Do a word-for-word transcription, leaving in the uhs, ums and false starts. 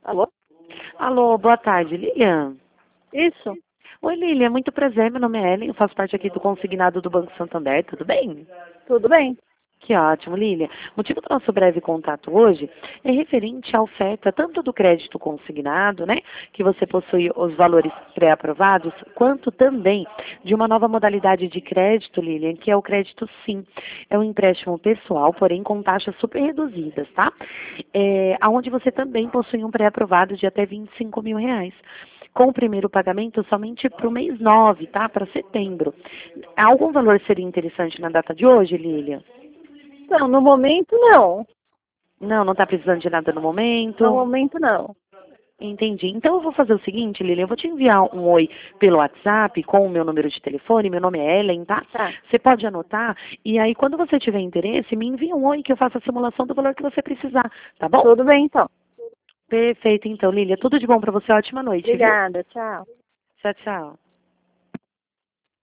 Alô? Alô, boa tarde, Lilian. Isso, Oi, Lilian, muito prazer, meu nome é Ellen, eu faço parte aqui do consignado do Banco Santander, tudo bem? tudo bem. Que ótimo, Lilian. O motivo do nosso breve contato hoje é referente à oferta tanto do crédito consignado, né, que você possui os valores pré-aprovados, quanto também de uma nova modalidade de crédito, Lilian, que é o crédito Sim. É um empréstimo pessoal, porém com taxas super reduzidas, tá? É, onde você também possui um pré-aprovado de até vinte e cinco mil reais. Com o primeiro pagamento somente para o mês nove, tá? Para setembro. Algum valor seria interessante na data de hoje, Lilian? Não, no momento não. Não, não está precisando de nada no No momento. momento não. Entendi. Então eu vou fazer o seguinte, Lilian, eu vou te enviar um oi pelo WhatsApp com o meu número de telefone, meu nome é Ellen, tá? Tá. Você pode anotar e aí quando você tiver interesse, me envia um oi que eu faça a simulação do valor que você precisar, tá bom? Tudo bem então. Perfeito, então, Lilian. Tudo de bom para você, ótima noite, viu? Obrigada, tchau. Tchau, tchau.